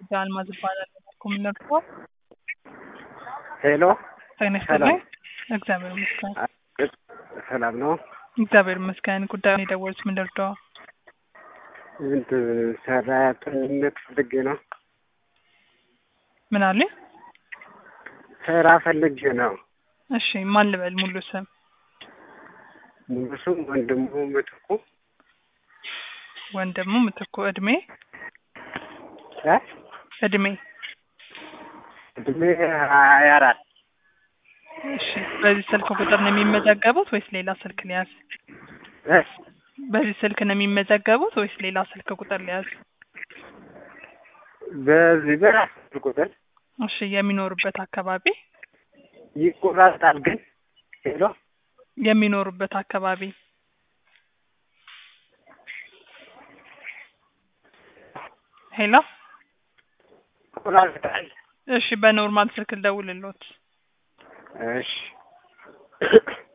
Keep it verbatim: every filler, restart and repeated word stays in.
አልማዝ እባላለሁ። ኮምነርቶ ሄሎ ተነስተልኝ። እግዚአብሔር ይመስገን። ሰላም ነው። እግዚአብሔር ይመስገን። ጉዳዩን የደወሉት ምን ልርዳው? እንትን ሰራተኝነት ፈልጌ ነው። ምን አለ? ስራ ፈልጌ ነው። እሺ ማን ልበል? ሙሉ ስም? ሙሉ ስም ወንድሙ ምትኩ። ወንድሙ ምትኩ። እድሜ? እ እድሜ እድሜ ሀያ አራት እሺ በዚህ ስልክ ቁጥር ነው የሚመዘገቡት ወይስ ሌላ ስልክ ሊያዝ? እ በዚህ ስልክ ነው የሚመዘገቡት ወይስ ሌላ ስልክ ቁጥር ሊያዝ? በዚህ በራስ ቁጥር። እሺ የሚኖሩበት አካባቢ? ይቆራጣል ግን። ሄሎ የሚኖሩበት አካባቢ? ሄሎ ይቆራጣል። እሺ በኖርማል ስልክ ልደውልልዎት? እሺ